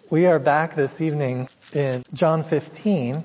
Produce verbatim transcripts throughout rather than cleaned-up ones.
We are back this evening in John fifteen,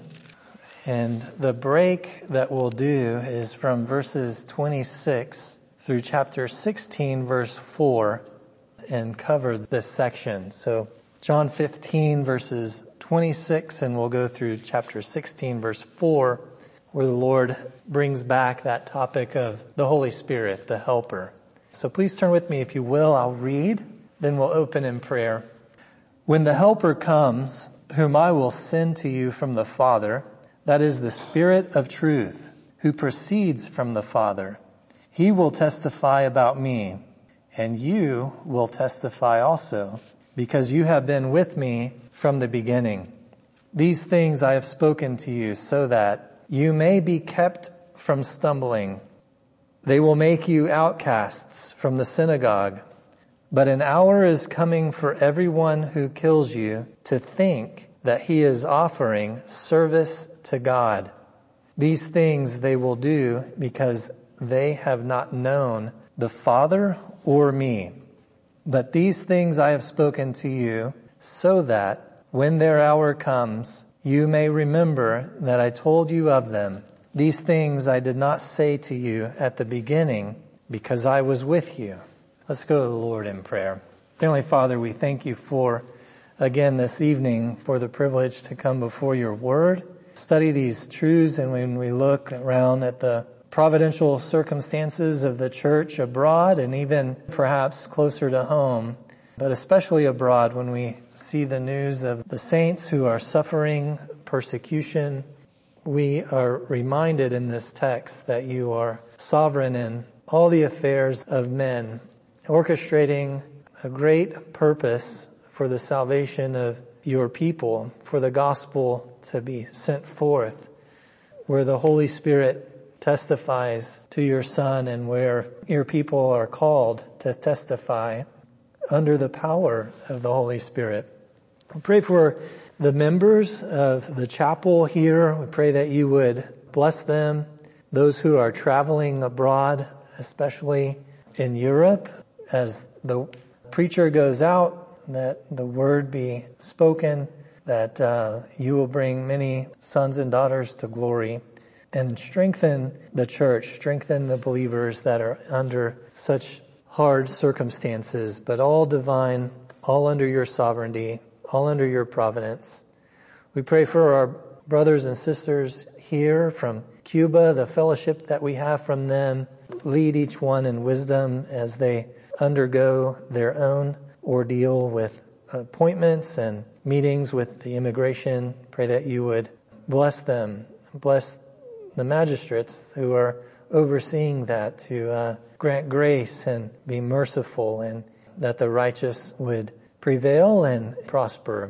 and the break that we'll do is from verses twenty-six through chapter sixteen, verse four, and cover this section. So John fifteen, verses twenty-six, and we'll go through chapter sixteen, verse four, where the Lord brings back that topic of the Holy Spirit, the Helper. So please turn with me, if you will. I'll read, then we'll open in prayer. When the Helper comes, whom I will send to you from the Father, that is the Spirit of truth, who proceeds from the Father, he will testify about me, and you will testify also, because you have been with me from the beginning. These things I have spoken to you so that you may be kept from stumbling. They will make you outcasts from the synagogue. But an hour is coming for everyone who kills you to think that he is offering service to God. These things they will do because they have not known the Father or me. But these things I have spoken to you so that when their hour comes, you may remember that I told you of them. These things I did not say to you at the beginning because I was with you. Let's go to the Lord in prayer. Heavenly Father, we thank you for, again this evening, for the privilege to come before your word, study these truths, and when we look around at the providential circumstances of the church abroad and even perhaps closer to home, but especially abroad when we see the news of the saints who are suffering persecution, we are reminded in this text that you are sovereign in all the affairs of men, orchestrating a great purpose for the salvation of your people, for the gospel to be sent forth, where the Holy Spirit testifies to your Son and where your people are called to testify under the power of the Holy Spirit. We pray for the members of the chapel here. We pray that you would bless them, those who are traveling abroad, especially in Europe, as the preacher goes out, that the word be spoken, that uh, you will bring many sons and daughters to glory, and strengthen the church, strengthen the believers that are under such hard circumstances, but all divine, all under your sovereignty, all under your providence. We pray for our brothers and sisters here from Cuba, the fellowship that we have from them. Lead each one in wisdom as they undergo their own ordeal with appointments and meetings with the immigration. Pray that you would bless them, bless the magistrates who are overseeing that, to uh, grant grace and be merciful, and that the righteous would prevail and prosper.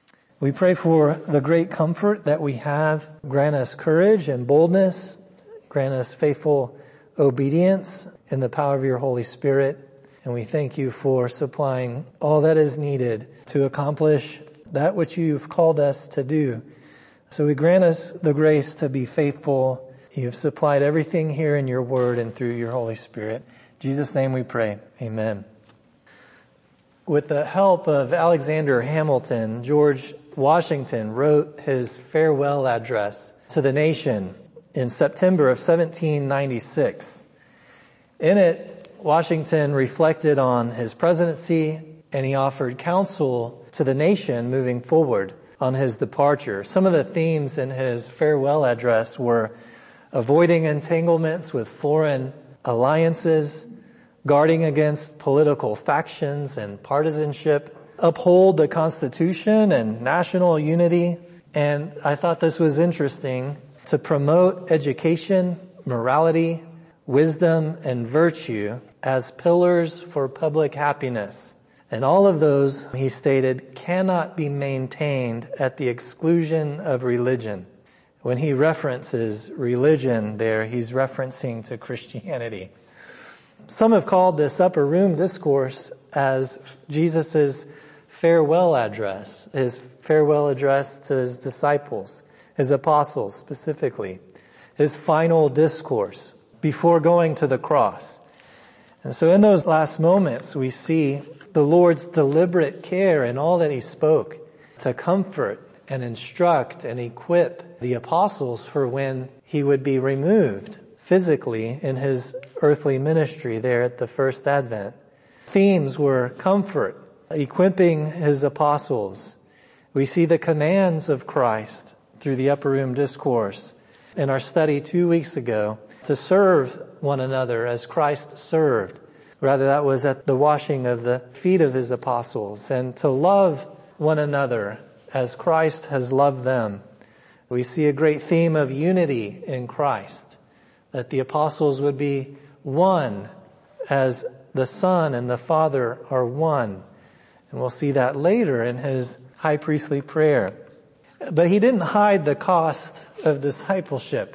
We pray for the great comfort that we have. Grant us courage and boldness. Grant us faithful obedience in the power of your Holy Spirit. And we thank you for supplying all that is needed to accomplish that which you've called us to do. So we grant us the grace to be faithful. You've supplied everything here in your word and through your Holy Spirit. In Jesus' name we pray. Amen. With the help of Alexander Hamilton, George Washington wrote his farewell address to the nation in September of seventeen ninety-six. In it, Washington reflected on his presidency, and he offered counsel to the nation moving forward on his departure. Some of the themes in his farewell address were avoiding entanglements with foreign alliances, guarding against political factions and partisanship, uphold the Constitution and national unity. And I thought this was interesting, to promote education, morality, wisdom, and virtue as pillars for public happiness. And all of those, he stated, cannot be maintained at the exclusion of religion. When he references religion there, he's referencing to Christianity. Some have called this upper room discourse as Jesus' farewell address, his farewell address to his disciples, his apostles specifically, his final discourse before going to the cross. And so in those last moments, we see the Lord's deliberate care in all that he spoke. to comfort and instruct and equip the apostles for when he would be removed physically in his earthly ministry there at the first advent. Themes were comfort, equipping his apostles. We see the commands of Christ through the upper room discourse in our study two weeks ago to serve one another as Christ served. Rather, that was at the washing of the feet of his apostles, and to love one another as Christ has loved them. We see a great theme of unity in Christ, that the apostles would be one as the Son and the Father are one. And we'll see that later in his high priestly prayer. But he didn't hide the cost of discipleship.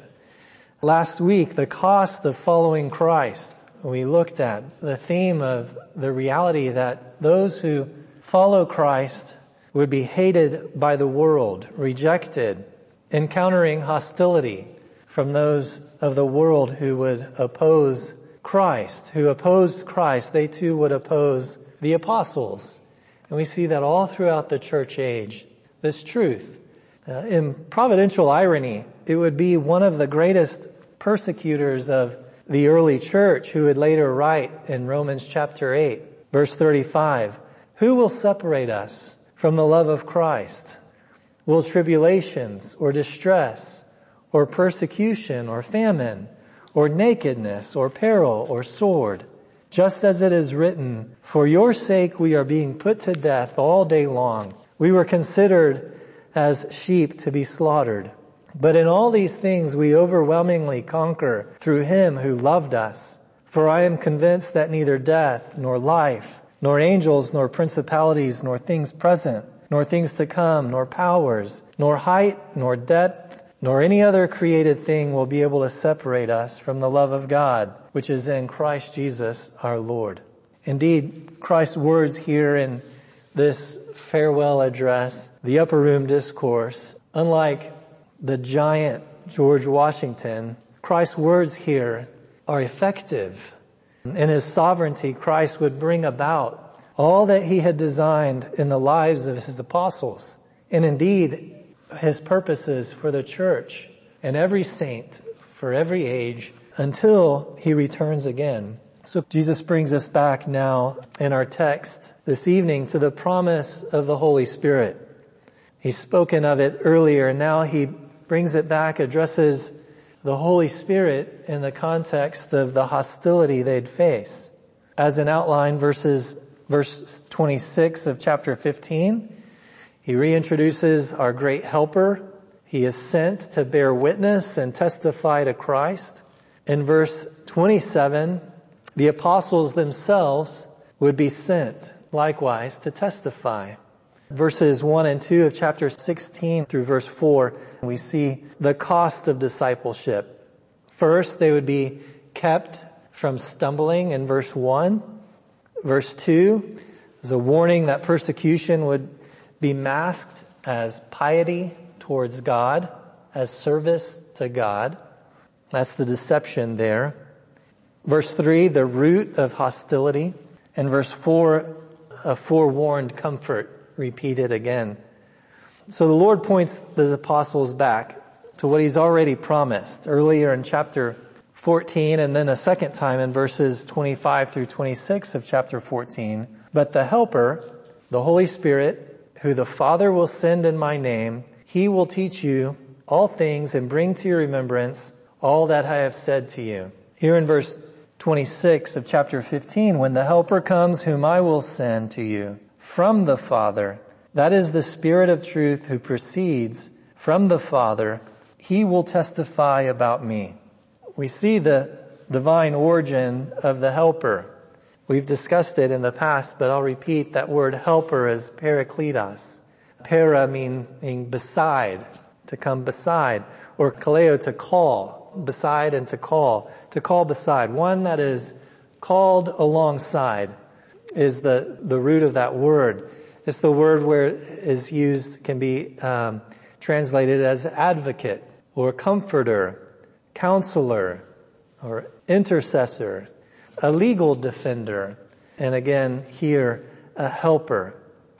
Last week, the cost of following Christ, we looked at the theme of the reality that those who follow Christ would be hated by the world, rejected, encountering hostility from those of the world who would oppose Christ. Who opposed Christ, they too would oppose the apostles. And we see that all throughout the church age, this truth. Uh, in providential irony, it would be one of the greatest persecutors of the early church who would later write in Romans chapter eight, verse thirty-five, "Who will separate us from the love of Christ? Will tribulations or distress or persecution or famine or nakedness or peril or sword? Just as it is written, for your sake we are being put to death all day long. We were considered as sheep to be slaughtered. But in all these things we overwhelmingly conquer through him who loved us. For I am convinced that neither death, nor life, nor angels, nor principalities, nor things present, nor things to come, nor powers, nor height, nor depth, nor any other created thing will be able to separate us from the love of God, which is in Christ Jesus our Lord." Indeed, Christ's words here in this farewell address, the upper room discourse, unlike the giant George Washington, Christ's words here are effective. In his sovereignty, Christ would bring about all that he had designed in the lives of his apostles, and indeed his purposes for the church and every saint for every age until he returns again. So Jesus brings us back now in our text this evening to the promise of the Holy Spirit. He's spoken of it earlier, and now he brings it back, addresses the Holy Spirit in the context of the hostility they'd face. As an outline, verses, verse twenty-six of chapter fifteen, he reintroduces our great helper. He is sent to bear witness and testify to Christ. In verse twenty-seven, the apostles themselves would be sent likewise to testify. Verses one and two of chapter sixteen through verse four, we see the cost of discipleship. First, they would be kept from stumbling in verse one. Verse two is a warning that persecution would be masked as piety towards God, as service to God. That's the deception there. Verse three, the root of hostility. And verse four, a forewarned comfort repeated again. So the Lord points the apostles back to what he's already promised earlier in chapter fourteen, and then a second time in verses twenty-five through twenty-six of chapter fourteen. But the Helper, the Holy Spirit, who the Father will send in my name, he will teach you all things and bring to your remembrance all that I have said to you. Here in verse twenty-six of chapter fifteen, when the Helper comes, whom I will send to you from the Father, that is the Spirit of truth who proceeds from the Father, he will testify about me. We see the divine origin of the Helper. We've discussed it in the past, but I'll repeat that word helper is parakletos. Para meaning beside, to come beside, or kaleo to call, beside and to call, to call beside. One that is called alongside is the, the root of that word. It's the word where it is used, can be um, translated as advocate or comforter, counselor or intercessor, a legal defender, and again here, a helper.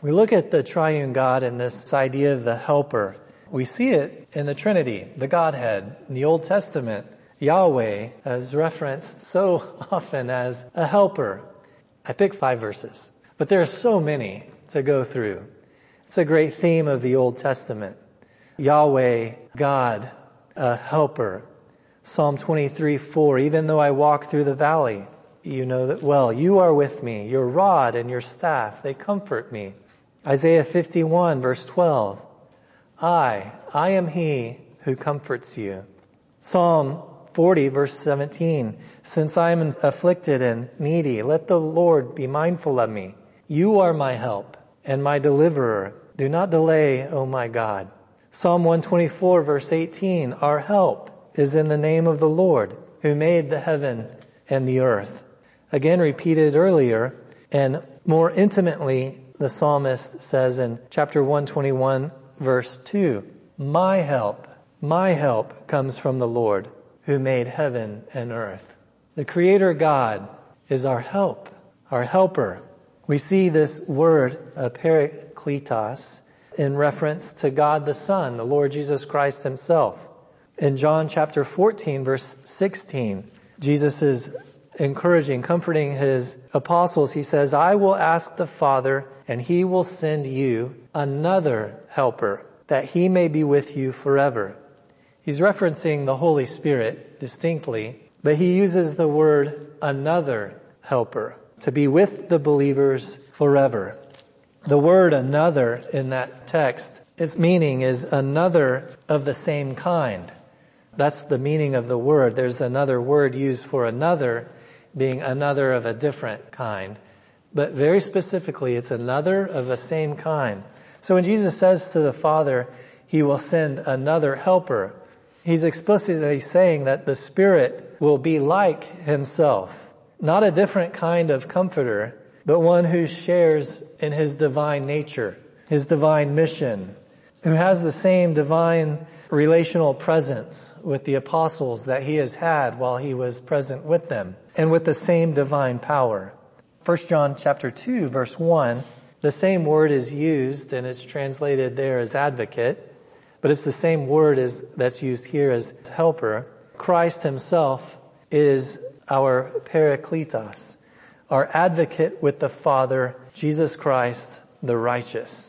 We look at the triune God and this idea of the helper. We see it in the Trinity, the Godhead. In the Old Testament, Yahweh is referenced so often as a helper. I picked five verses, but there are so many to go through. It's a great theme of the Old Testament. Yahweh, God, a helper. Psalm twenty-three, four, even though I walk through the valley, you know that well. You are with me. Your rod and your staff, they comfort me. Isaiah fifty-one, verse twelve, I, I am he who comforts you. Psalm forty, verse seventeen, since I am afflicted and needy, let the Lord be mindful of me. You are my help and my deliverer. Do not delay, O my God. Psalm one twenty-four, verse eighteen, our help is in the name of the Lord who made the heaven and the earth. Again repeated earlier, and more intimately, the psalmist says in chapter one twenty-one, verse two, my help, my help comes from the Lord who made heaven and earth. The Creator God is our help, our helper. We see this word, uh, parakletos, in reference to God the Son, the Lord Jesus Christ himself. In John chapter fourteen, verse sixteen, Jesus is encouraging, comforting his apostles. He says, I will ask the Father, and he will send you another helper, that he may be with you forever. He's referencing the Holy Spirit distinctly, but he uses the word another helper, to be with the believers forever. The word another in that text, its meaning is another of the same kind. That's the meaning of the word. There's another word used for another, being another of a different kind. But very specifically, it's another of the same kind. So when Jesus says to the Father, he will send another helper, he's explicitly saying that the Spirit will be like himself. Not a different kind of comforter, but one who shares in his divine nature, his divine mission, who has the same divine relational presence with the apostles that he has had while he was present with them, and with the same divine power. First John chapter two, verse one, the same word is used, and it's translated there as advocate, but it's the same word as that's used here as helper. Christ himself is our parakletos, our advocate with the Father, Jesus Christ, the righteous.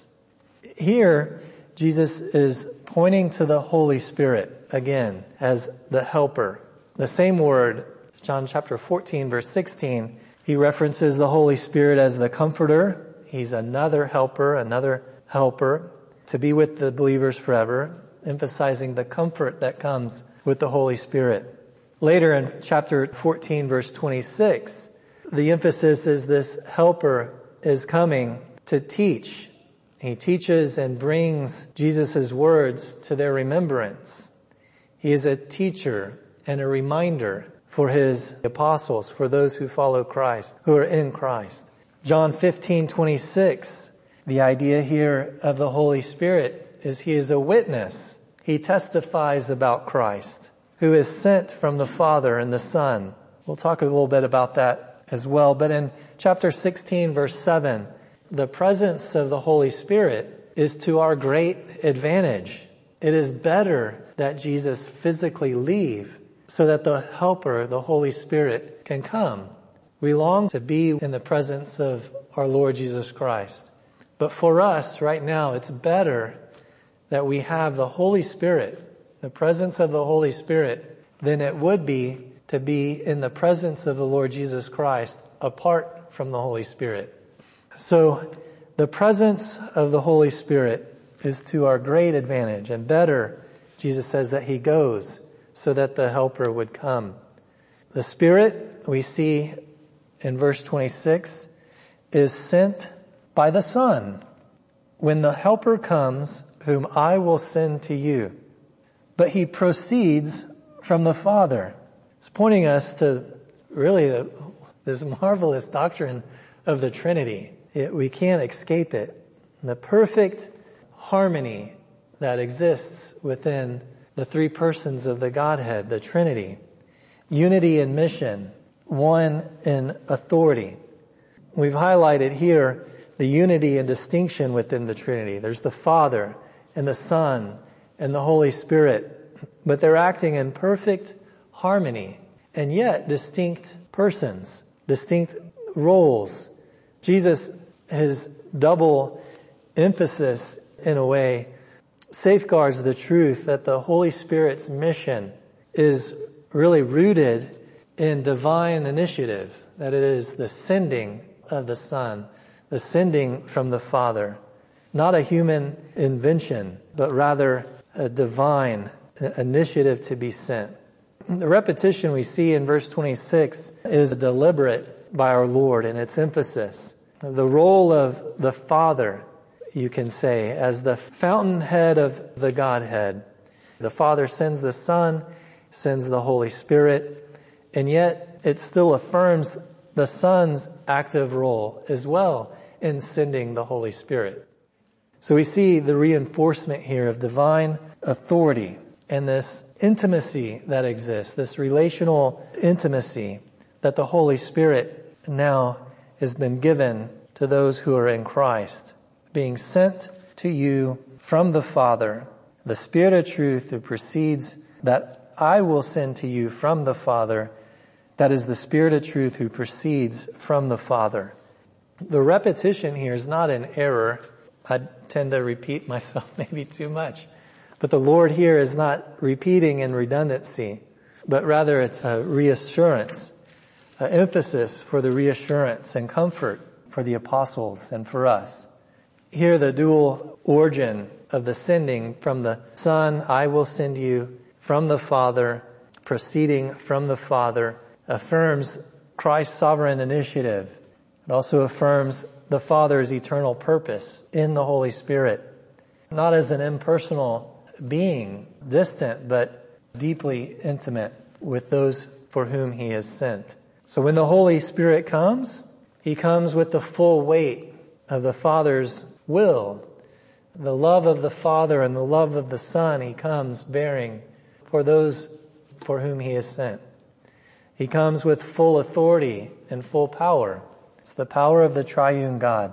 Here, Jesus is pointing to the Holy Spirit again as the helper. The same word, John chapter fourteen, verse sixteen, he references the Holy Spirit as the comforter. He's another helper, another helper to be with the believers forever, emphasizing the comfort that comes with the Holy Spirit. Later in chapter fourteen, verse twenty-six, the emphasis is this helper is coming to teach. He teaches and brings Jesus' words to their remembrance. He is a teacher and a reminder for his apostles, for those who follow Christ, who are in Christ. John fifteen twenty-six, the idea here of the Holy Spirit is he is a witness. He testifies about Christ, who is sent from the Father and the Son. We'll talk a little bit about that as well. But in chapter sixteen, verse seven, the presence of the Holy Spirit is to our great advantage. It is better that Jesus physically leave so that the helper, the Holy Spirit, can come. We long to be in the presence of our Lord Jesus Christ. But for us right now, it's better that we have the Holy Spirit, the presence of the Holy Spirit, than it would be to be in the presence of the Lord Jesus Christ apart from the Holy Spirit. So the presence of the Holy Spirit is to our great advantage, and better, Jesus says, that he goes so that the helper would come. The Spirit, we see in verse twenty-six, is sent by the Son. When the helper comes, whom I will send to you. But he proceeds from the Father. It's pointing us to really the, this marvelous doctrine of the Trinity. It, we can't escape it. The perfect harmony that exists within the three persons of the Godhead, the Trinity. Unity in mission, one in authority. We've highlighted here the unity and distinction within the Trinity. There's the Father and the Son and the Holy Spirit, but they're acting in perfect harmony and yet distinct persons, distinct roles. Jesus, his double emphasis in a way, safeguards the truth that the Holy Spirit's mission is really rooted in divine initiative, that it is the sending of the Son, the sending from the Father, not a human invention, but rather a divine initiative to be sent. The repetition we see in verse twenty-six is deliberate by our Lord in its emphasis. The role of the Father, you can say, as the fountainhead of the Godhead. The Father sends the Son, sends the Holy Spirit, and yet it still affirms the Son's active role as well in sending the Holy Spirit. So we see the reinforcement here of divine authority and this intimacy that exists, this relational intimacy that the Holy Spirit now has been given to those who are in Christ, being sent to you from the Father, the Spirit of truth who proceeds, that I will send to you from the Father, that is the Spirit of truth who proceeds from the Father. The repetition here is not an error. I tend to repeat myself maybe too much. But the Lord here is not repeating in redundancy, but rather it's a reassurance, an emphasis for the reassurance and comfort for the apostles and for us. Here the dual origin of the sending from the Son, I will send you, from the Father, proceeding from the Father, affirms Christ's sovereign initiative. It also affirms the Father's eternal purpose in the Holy Spirit, not as an impersonal being, distant, but deeply intimate with those for whom he is sent. So when the Holy Spirit comes, he comes with the full weight of the Father's will. The love of the Father and the love of the Son he comes bearing for those for whom he is sent. He comes with full authority and full power. It's the power of the triune God.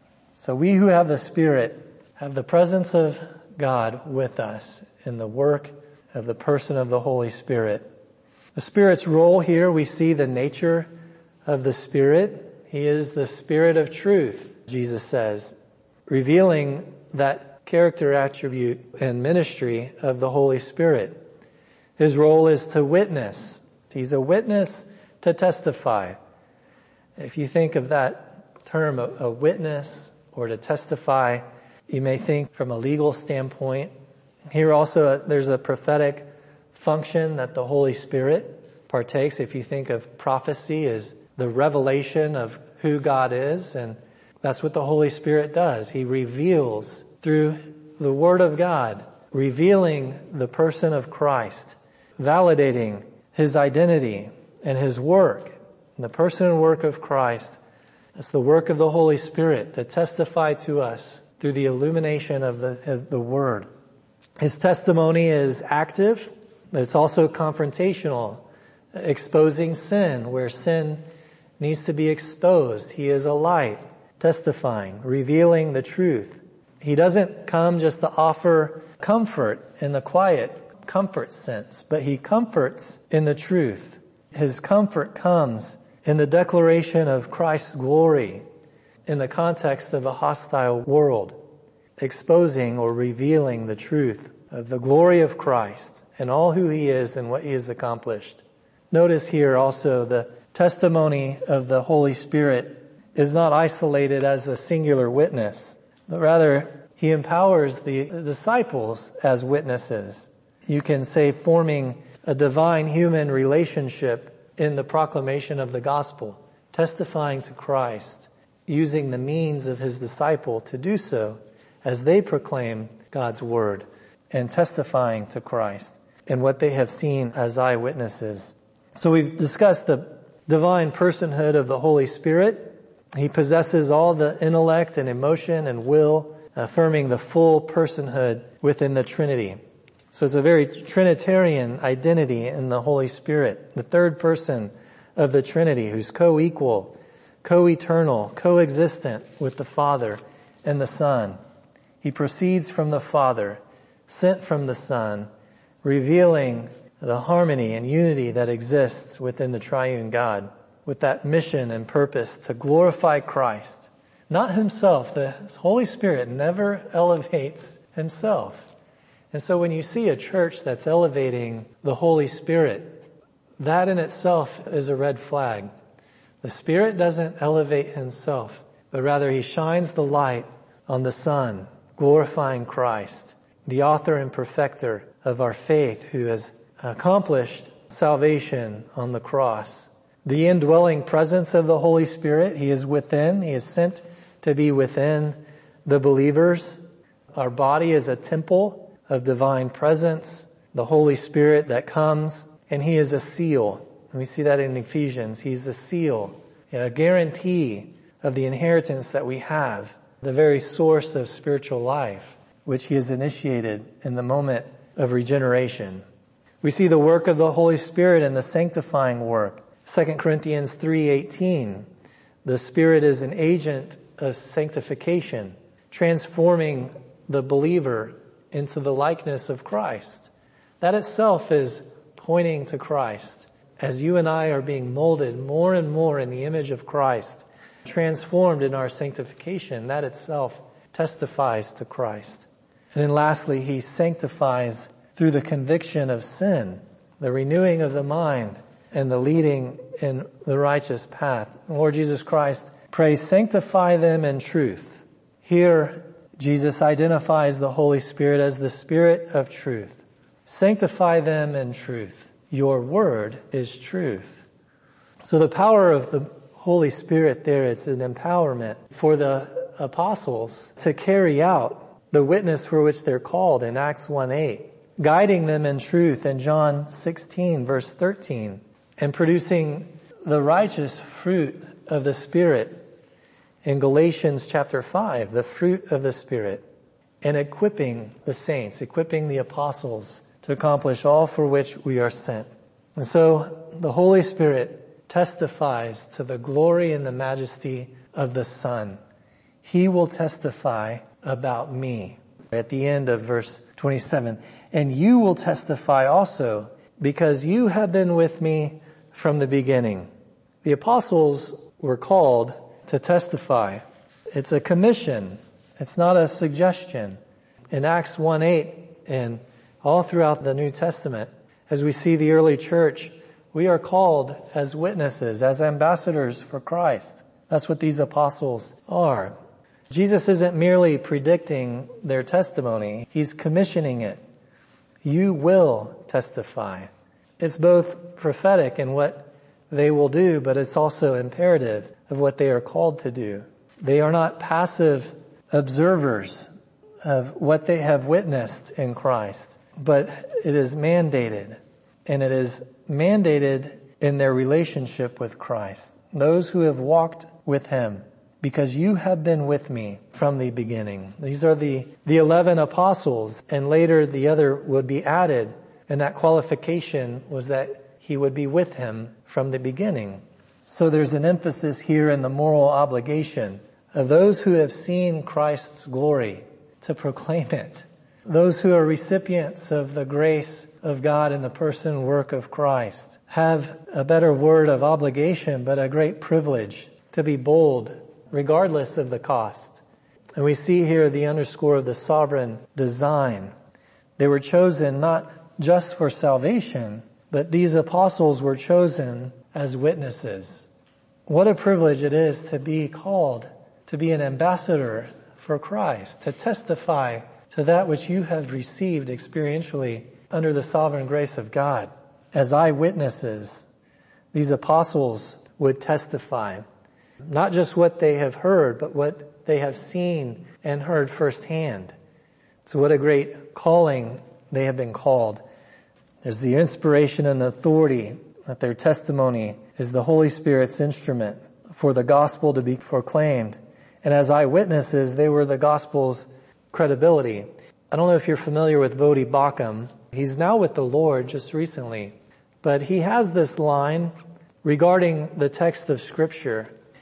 So we who have the Spirit have the presence of God with us in the work of the person of the Holy Spirit. The Spirit's role here, we see the nature of the Spirit. He is the Spirit of truth, Jesus says, revealing that character attribute and ministry of the Holy Spirit. His role is to witness. He's a witness to testify. If you think of that term, a, a witness or to testify, you may think from a legal standpoint. Here also uh, there's a prophetic function that the Holy Spirit partakes. If you think of prophecy as the revelation of who God is, and that's what the Holy Spirit does. He reveals through the Word of God, revealing the person of Christ, validating his identity and his work. And the person and work of Christ, it's the work of the Holy Spirit that testify to us through the illumination of the, of the Word. His testimony is active, but it's also confrontational, exposing sin where sin needs to be exposed. He is a light, testifying, revealing the truth. He doesn't come just to offer comfort in the quiet comfort sense, but he comforts in the truth. His comfort comes in the declaration of Christ's glory in the context of a hostile world, exposing or revealing the truth of the glory of Christ and all who he is and what he has accomplished. Notice here also the testimony of the Holy Spirit is not isolated as a singular witness, but rather he empowers the disciples as witnesses. You can say forming a divine human relationship in the proclamation of the gospel, testifying to Christ, using the means of his disciple to do so as they proclaim God's word and testifying to Christ and what they have seen as eyewitnesses. So we've discussed the divine personhood of the Holy Spirit. He possesses all the intellect and emotion and will, affirming the full personhood within the Trinity. So it's a very Trinitarian identity in the Holy Spirit, the third person of the Trinity, who's co-equal co-eternal, co-existent with the Father and the Son. He proceeds from the Father, sent from the Son, revealing the harmony and unity that exists within the triune God, with that mission and purpose to glorify Christ. Not himself. The Holy Spirit never elevates himself. And so when you see a church that's elevating the Holy Spirit, that in itself is a red flag. The Spirit doesn't elevate himself, but rather he shines the light on the Son, glorifying Christ, the author and perfecter of our faith, who has accomplished salvation on the cross. The indwelling presence of the Holy Spirit, he is within, he is sent to be within the believers. Our body is a temple of divine presence, the Holy Spirit that comes, and he is a seal. And we see that in Ephesians. He's the seal, a guarantee of the inheritance that we have, the very source of spiritual life, which he has initiated in the moment of regeneration. We see the work of the Holy Spirit in the sanctifying work. Second Corinthians three eighteen. The Spirit is an agent of sanctification, transforming the believer into the likeness of Christ. That itself is pointing to Christ. As you and I are being molded more and more in the image of Christ, transformed in our sanctification, that itself testifies to Christ. And then lastly, he sanctifies through the conviction of sin, the renewing of the mind, and the leading in the righteous path. The Lord Jesus Christ prays, sanctify them in truth. Here, Jesus identifies the Holy Spirit as the Spirit of truth. Sanctify them in truth. Your word is truth. So the power of the Holy Spirit there, it's an empowerment for the apostles to carry out the witness for which they're called in Acts one eight, guiding them in truth in John sixteen verse thirteen, and producing the righteous fruit of the Spirit in Galatians chapter five, the fruit of the Spirit, and equipping the saints, equipping the apostles to accomplish all for which we are sent. And so the Holy Spirit testifies to the glory and the majesty of the Son. He will testify about me. At the end of verse twenty-seven, and you will testify also because you have been with me from the beginning. The apostles were called to testify. It's a commission. It's not a suggestion. In Acts one eight and all throughout the New Testament, as we see the early church, we are called as witnesses, as ambassadors for Christ. That's what these apostles are. Jesus isn't merely predicting their testimony. He's commissioning it. You will testify. It's both prophetic in what they will do, but it's also imperative of what they are called to do. They are not passive observers of what they have witnessed in Christ, but it is mandated, and it is mandated in their relationship with Christ. Those who have walked with him, because you have been with me from the beginning. These are the, the eleven apostles, and later the other would be added, and that qualification was that he would be with him from the beginning. So there's an emphasis here in the moral obligation of those who have seen Christ's glory to proclaim it. Those who are recipients of the grace of God in the person and work of Christ have a better word of obligation, but a great privilege to be bold regardless of the cost. And we see here the underscore of the sovereign design. They were chosen not just for salvation, but these apostles were chosen as witnesses. What a privilege it is to be called to be an ambassador for Christ, to testify to that which you have received experientially under the sovereign grace of God. As eyewitnesses, these apostles would testify, not just what they have heard, but what they have seen and heard firsthand. So what a great calling they have been called. There's the inspiration and authority that their testimony is the Holy Spirit's instrument for the gospel to be proclaimed. And as eyewitnesses, they were the gospel's credibility. I don't know if you're familiar with Voddie Baucham. He's now with the Lord just recently. But he has this line regarding the text of Scripture.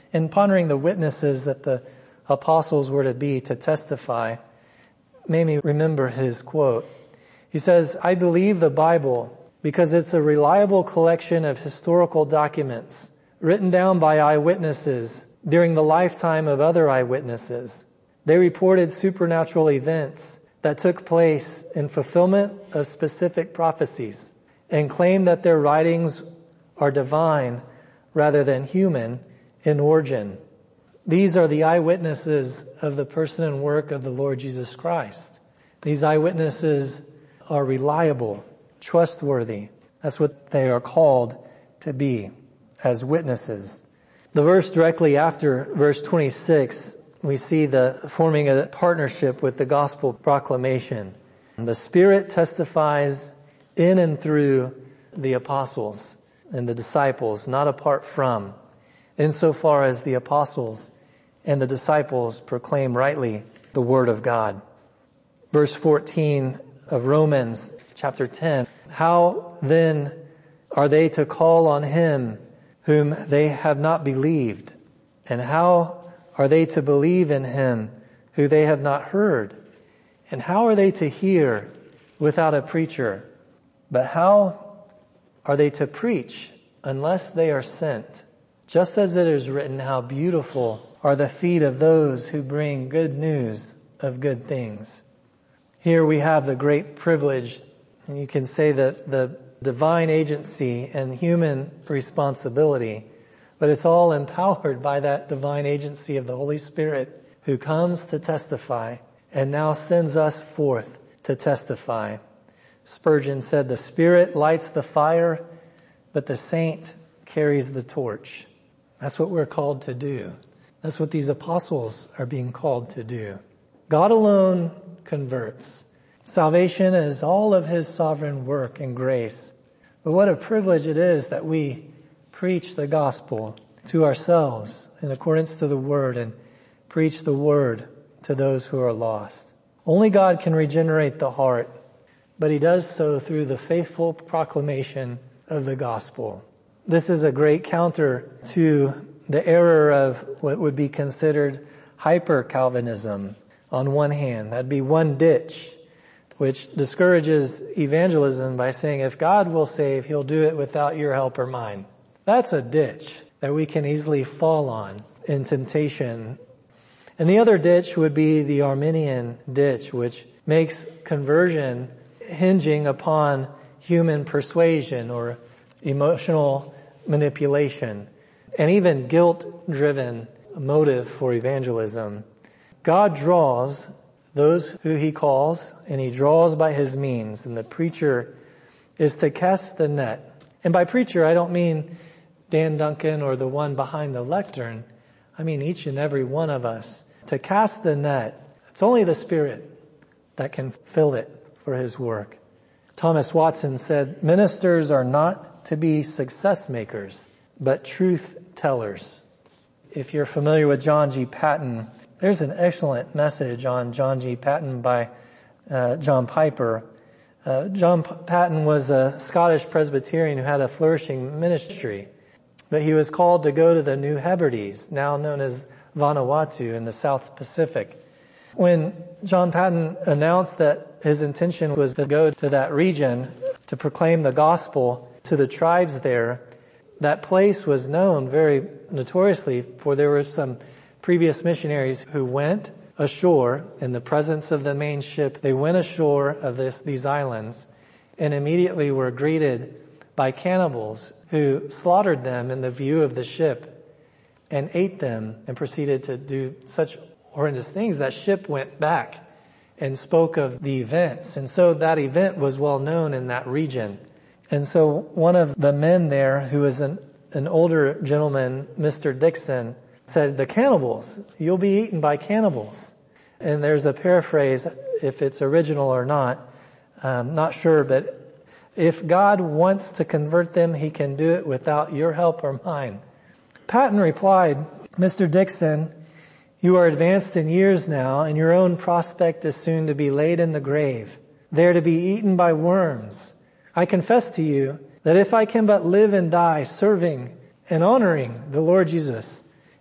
In pondering the witnesses that the apostles were to be to testify, made me remember his quote. He says, "I believe the Bible because it's a reliable collection of historical documents written down by eyewitnesses during the lifetime of other eyewitnesses. They reported supernatural events that took place in fulfillment of specific prophecies and claim that their writings are divine rather than human in origin. These are the eyewitnesses of the person and work of the Lord Jesus Christ. These eyewitnesses are reliable, trustworthy. That's what they are called to be, as witnesses." The verse directly after verse twenty-six, we see the forming a partnership with the gospel proclamation. The Spirit testifies in and through the apostles and the disciples, not apart from, insofar as the apostles and the disciples proclaim rightly the word of God. Verse fourteen of Romans chapter ten, "How then are they to call on him whom they have not believed? And how are they to believe in him who they have not heard? And how are they to hear without a preacher? But how are they to preach unless they are sent? Just as it is written, how beautiful are the feet of those who bring good news of good things." Here we have the great privilege, and you can say that the divine agency and human responsibility, but it's all empowered by that divine agency of the Holy Spirit who comes to testify and now sends us forth to testify. Spurgeon said, "The Spirit lights the fire, but the saint carries the torch." That's what we're called to do. That's what these apostles are being called to do. God alone converts. Salvation is all of his sovereign work and grace. But what a privilege it is that we preach the gospel to ourselves in accordance to the word and preach the word to those who are lost. Only God can regenerate the heart, but he does so through the faithful proclamation of the gospel. This is a great counter to the error of what would be considered hyper-Calvinism on one hand. That'd be one ditch, which discourages evangelism by saying, if God will save, he'll do it without your help or mine. That's a ditch that we can easily fall on in temptation. And the other ditch would be the Arminian ditch, which makes conversion hinging upon human persuasion or emotional manipulation, and even guilt-driven motive for evangelism. God draws those who he calls, and he draws by his means, and the preacher is to cast the net. And by preacher, I don't mean Dan Duncan or the one behind the lectern. I mean each and every one of us. To cast the net, it's only the Spirit that can fill it for his work. Thomas Watson said, "Ministers are not to be success makers, but truth tellers." If you're familiar with John G. Paton, there's an excellent message on John G. Paton by uh, John Piper. Uh, John P- Paton was a Scottish Presbyterian who had a flourishing ministry, but he was called to go to the New Hebrides, now known as Vanuatu in the South Pacific. When John Paton announced that his intention was to go to that region to proclaim the gospel to the tribes there, that place was known very notoriously, for there were some previous missionaries who went ashore in the presence of the main ship. They went ashore of this, these islands and immediately were greeted by cannibals who slaughtered them in the view of the ship and ate them and proceeded to do such horrendous things. That ship went back and spoke of the events. And so that event was well known in that region. And so one of the men there, who was an, an older gentleman, Mister Dixon, said, "The cannibals, you'll be eaten by cannibals." And there's a paraphrase, if it's original or not, um, not sure, but if God wants to convert them, he can do it without your help or mine. Paton replied, "Mister Dixon, you are advanced in years now, and your own prospect is soon to be laid in the grave, there to be eaten by worms. I confess to you that if I can but live and die serving and honoring the Lord Jesus,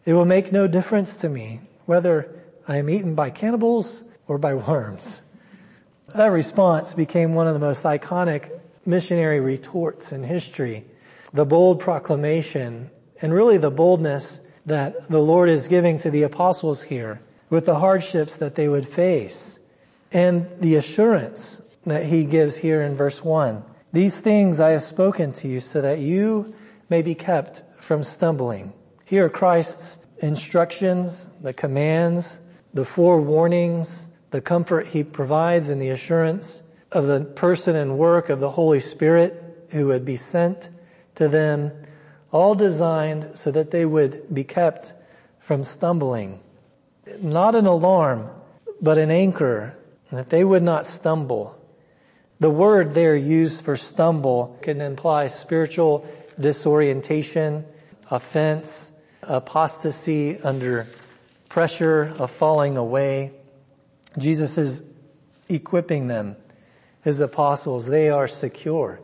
It will make no difference to me whether I am eaten by cannibals or by worms. That response became one of the most iconic missionary retorts in history. The bold proclamation, and really the boldness that the Lord is giving to the apostles here with the hardships that they would face, and the assurance that he gives here in verse one. These things I have spoken to you so that you may be kept from stumbling. Here are Christ's instructions, the commands, the forewarnings, the comfort he provides, and the assurance of the person and work of the Holy Spirit who would be sent to them, all designed so that they would be kept from stumbling. Not an alarm, but an anchor, that they would not stumble. The word there used for stumble can imply spiritual disorientation, offense, apostasy under pressure of falling away. Jesus is equipping them, his apostles. They are secure.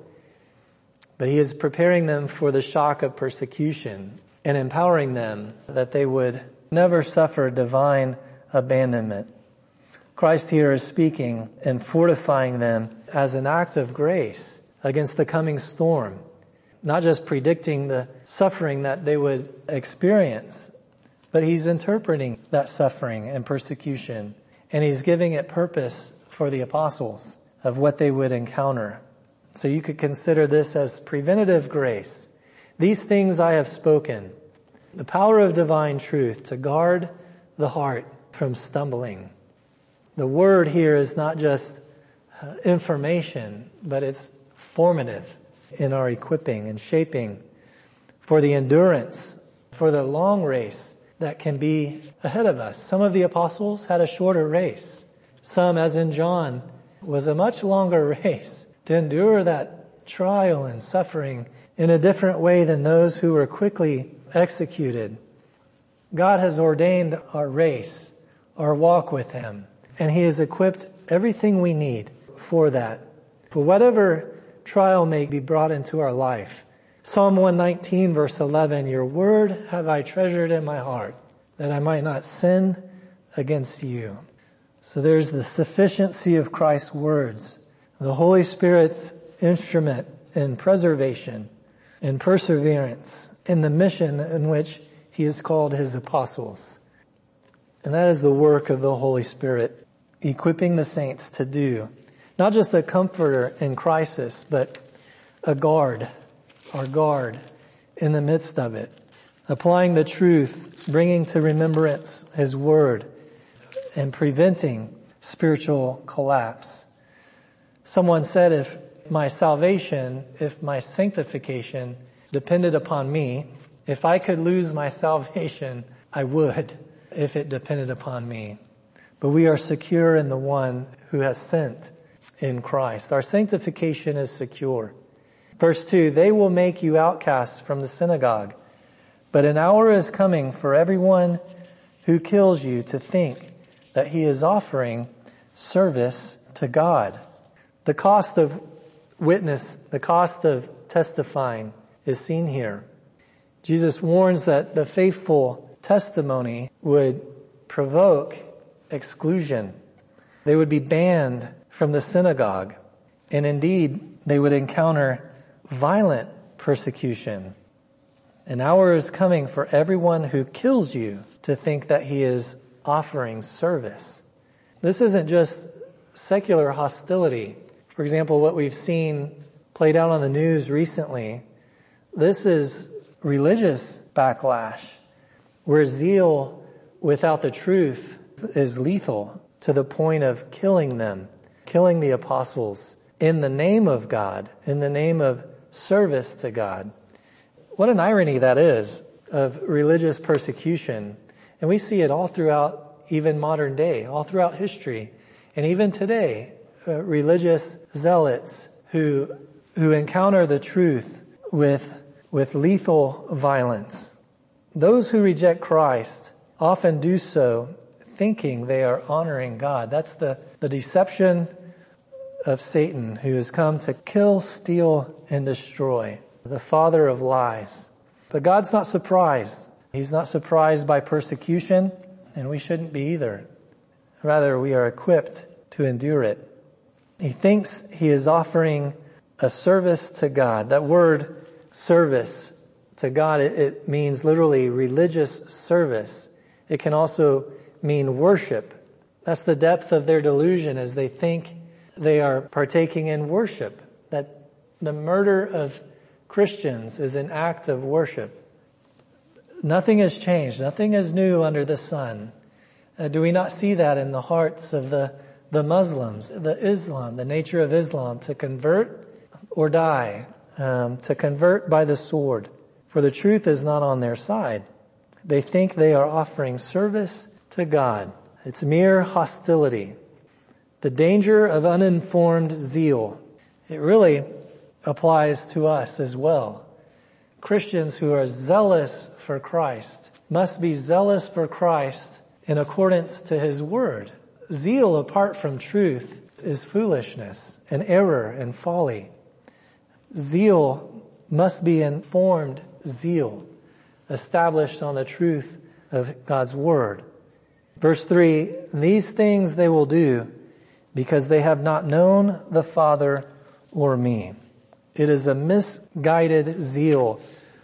But he is preparing them for the shock of persecution and empowering them that they would never suffer divine abandonment. Christ here is speaking and fortifying them as an act of grace against the coming storm, not just predicting the suffering that they would experience, but he's interpreting that suffering and persecution, and he's giving it purpose for the apostles of what they would encounter. So you could consider this as preventative grace. These things I have spoken, the power of divine truth to guard the heart from stumbling. The word here is not just uh, information, but it's formative in our equipping and shaping for the endurance, for the long race that can be ahead of us. Some of the apostles had a shorter race. Some, as in John, was a much longer race to endure that trial and suffering in a different way than those who were quickly executed. God has ordained our race, our walk with him, and he has equipped everything we need for that, for whatever trial may be brought into our life. Psalm one nineteen verse eleven, your word have I treasured in my heart, that I might not sin against you. So there's the sufficiency of Christ's words, the Holy Spirit's instrument in preservation, in perseverance, in the mission in which he has called his apostles. And that is the work of the Holy Spirit, equipping the saints to do, not just a comforter in crisis, but a guard, our guard in the midst of it, applying the truth, bringing to remembrance his word, and preventing spiritual collapse. Someone said, if my salvation, if my sanctification depended upon me, if I could lose my salvation, I would, if it depended upon me. But we are secure in the one who has sent in Christ. Our sanctification is secure. Verse two, they will make you outcasts from the synagogue, but an hour is coming for everyone who kills you to think that he is offering service to God. The cost of witness, the cost of testifying is seen here. Jesus warns that the faithful testimony would provoke exclusion. They would be banned from the synagogue, and indeed they would encounter violent persecution. An hour is coming for everyone who kills you to think that he is offering service. This isn't just secular hostility. For example, what we've seen played out on the news recently, this is religious backlash, where zeal without the truth is lethal to the point of killing them, killing the apostles in the name of God, in the name of service to God. What an irony that is of religious persecution. And we see it all throughout even modern day, all throughout history. And even today, uh, religious zealots who who encounter the truth with with lethal violence. Those who reject Christ often do so thinking they are honoring God. That's the, the deception of Satan, who has come to kill, steal, and destroy, the father of lies. But God's not surprised He's not surprised by persecution, and we shouldn't be either. Rather, we are equipped to endure it. He thinks he is offering a service to God. That word service to God, it, it means literally religious service. It can also mean worship. That's the depth of their delusion, as they think they are partaking in worship. That the murder of Christians is an act of worship. Nothing has changed. Nothing is new under the sun. Uh, do we not see that in the hearts of the, the Muslims, the Islam, the nature of Islam, to convert or die, um, to convert by the sword? For the truth is not on their side. They think they are offering service to God. It's mere hostility. The danger of uninformed zeal. It really applies to us as well. Christians who are zealous for Christ must be zealous for Christ in accordance to His Word. Zeal apart from truth is foolishness and error and folly. Zeal must be informed zeal, established on the truth of God's Word. Verse three, these things they will do because they have not known the Father or me. It is a misguided zeal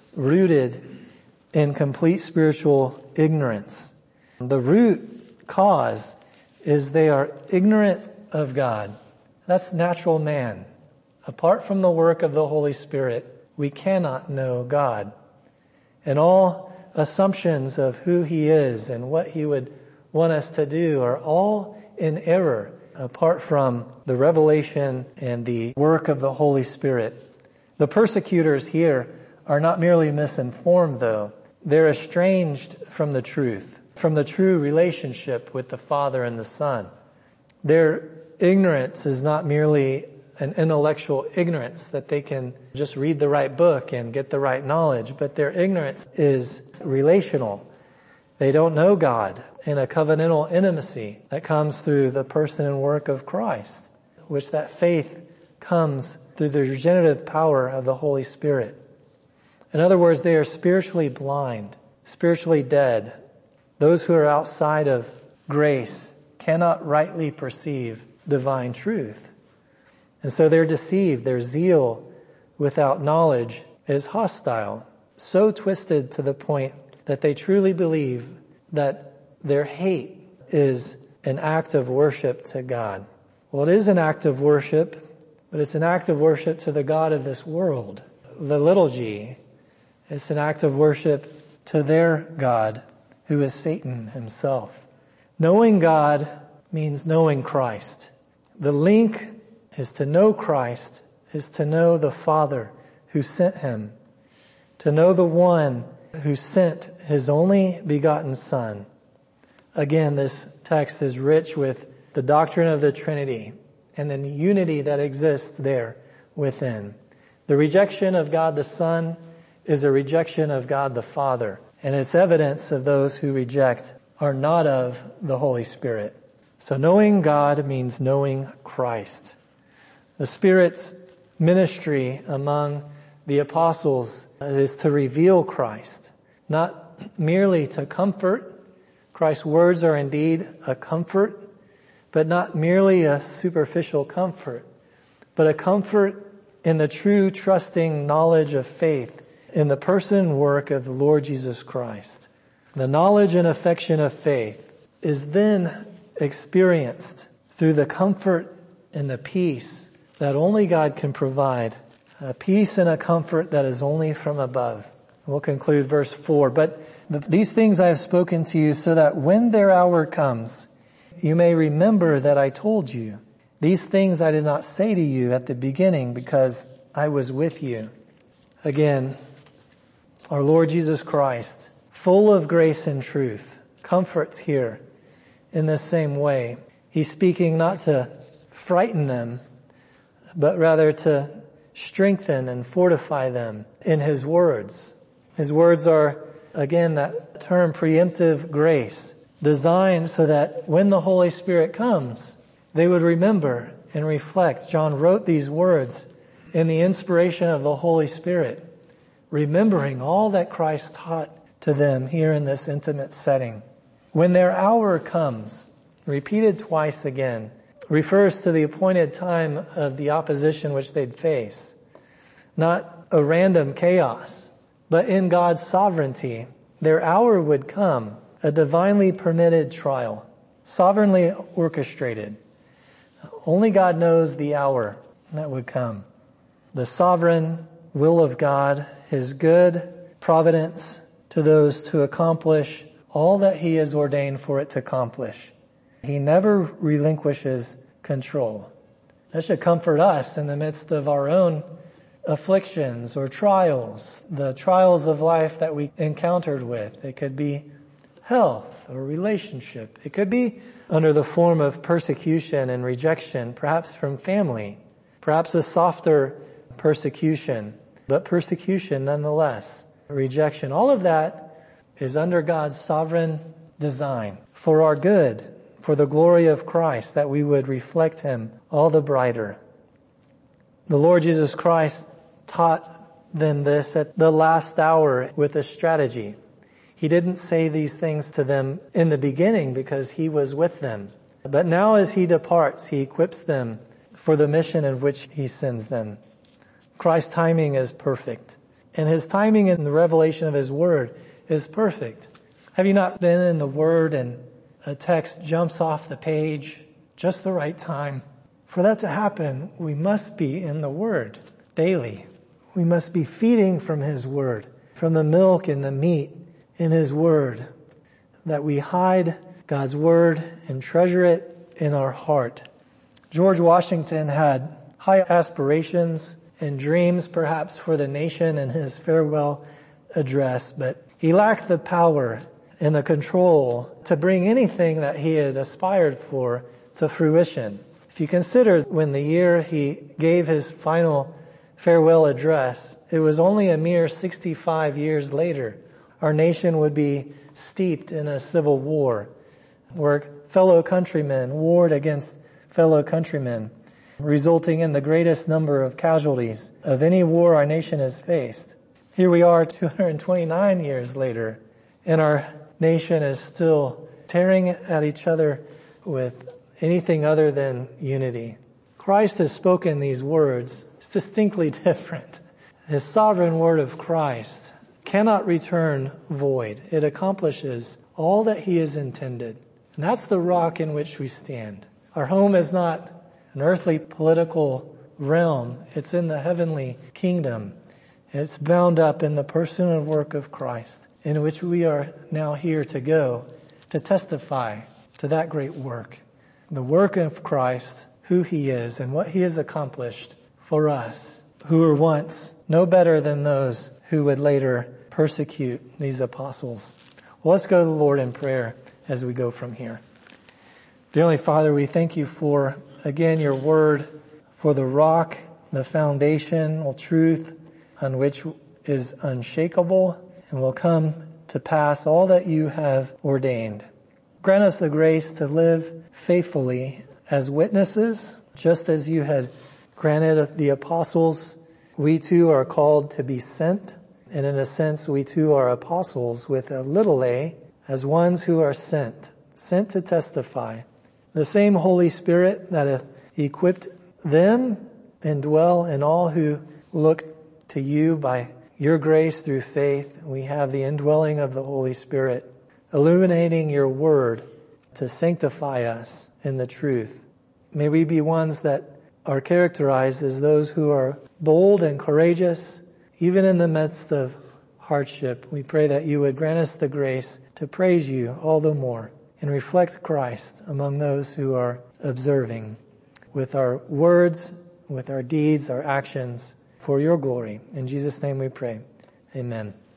rooted in complete spiritual ignorance. The root cause is they are ignorant of God. That's natural man. Apart from the work of the Holy Spirit, we cannot know God. And all assumptions of who He is and what He would want us to do are all in error apart from the revelation and the work of the Holy Spirit. The persecutors here are not merely misinformed, though. They're estranged from the truth, from the true relationship with the Father and the Son. Their ignorance is not merely an intellectual ignorance that they can just read the right book and get the right knowledge, but their ignorance is relational. They don't know God in a covenantal intimacy that comes through the person and work of Christ, which that faith comes through the regenerative power of the Holy Spirit. In other words, they are spiritually blind, spiritually dead. Those who are outside of grace cannot rightly perceive divine truth. And so they're deceived. Their zeal without knowledge is hostile, so twisted to the point that they truly believe that their hate is an act of worship to God. Well, it is an act of worship, but it's an act of worship to the God of this world, the little g. It's an act of worship to their God, who is Satan himself. Knowing God means knowing Christ. The link is to know Christ, is to know the Father who sent Him, to know the one who sent His only begotten Son. Again, this text is rich with the doctrine of the Trinity and the unity that exists there within. The rejection of God the Son is a rejection of God the Father, and it's evidence of those who reject are not of the Holy Spirit. So knowing God means knowing Christ. The Spirit's ministry among the apostles is to reveal Christ, not merely to comfort. Christ's words are indeed a comfort, but not merely a superficial comfort, but a comfort in the true trusting knowledge of faith in the person and work of the Lord Jesus Christ. The knowledge and affection of faith is then experienced through the comfort and the peace that only God can provide, a peace and a comfort that is only from above. We'll conclude verse four. But th- these things I have spoken to you so that when their hour comes, you may remember that I told you. These things I did not say to you at the beginning because I was with you. Again, our Lord Jesus Christ, full of grace and truth, comforts here in the same way. He's speaking not to frighten them, but rather to strengthen and fortify them in His words. His words are, again, that term preemptive grace, designed so that when the Holy Spirit comes, they would remember and reflect. John wrote these words in the inspiration of the Holy Spirit, remembering all that Christ taught to them here in this intimate setting. When their hour comes, repeated twice again, refers to the appointed time of the opposition which they'd face. Not a random chaos, but in God's sovereignty, their hour would come, a divinely permitted trial, sovereignly orchestrated. Only God knows the hour that would come. The sovereign will of God, His good providence to those to accomplish all that He has ordained for it to accomplish. He never relinquishes control. That should comfort us in the midst of our own afflictions or trials, the trials of life that we encountered with. It could be health or relationship. It could be under the form of persecution and rejection, perhaps from family, perhaps a softer persecution, but persecution nonetheless, rejection. All of that is under God's sovereign design for our good, for the glory of Christ, that we would reflect Him all the brighter. The Lord Jesus Christ taught them this at the last hour with a strategy. He didn't say these things to them in the beginning because He was with them. But now as He departs, He equips them for the mission in which He sends them. Christ's timing is perfect. And His timing in the revelation of His Word is perfect. Have you not been in the Word and a text jumps off the page just the right time? For that to happen, we must be in the Word daily. We must be feeding from His Word, from the milk and the meat in His Word, that we hide God's Word and treasure it in our heart. George Washington had high aspirations and dreams perhaps for the nation in his farewell address, but he lacked the power and the control to bring anything that he had aspired for to fruition. If you consider when the year he gave his final farewell address, it was only a mere sixty-five years later our nation would be steeped in a civil war where fellow countrymen warred against fellow countrymen, resulting in the greatest number of casualties of any war our nation has faced. Here we are two hundred twenty-nine years later, and our nation is still tearing at each other with anything other than unity. Christ has spoken these words. It's distinctly different. His sovereign word of Christ cannot return void. It accomplishes all that He has intended. And that's the rock in which we stand. Our home is not an earthly political realm. It's in the heavenly kingdom. It's bound up in the person and work of Christ, in which we are now here to go to testify to that great work. The work of Christ, who He is and what He has accomplished for us, who were once no better than those who would later persecute these apostles. Well, let's go to the Lord in prayer as we go from here. Dear Heavenly Father, we thank You for, again, Your word, for the rock, the foundational truth on which is unshakable and will come to pass all that You have ordained. Grant us the grace to live faithfully as witnesses, just as You had granted the apostles. We too are called to be sent, and in a sense we too are apostles with a little a, as ones who are sent, sent to testify. The same Holy Spirit that equipped them and dwell in all who look to You by Your grace through faith. We have the indwelling of the Holy Spirit, illuminating Your word to sanctify us in the truth. May we be ones that are characterized as those who are bold and courageous, even in the midst of hardship. We pray that You would grant us the grace to praise You all the more and reflect Christ among those who are observing with our words, with our deeds, our actions, for Your glory. In Jesus' name we pray. Amen.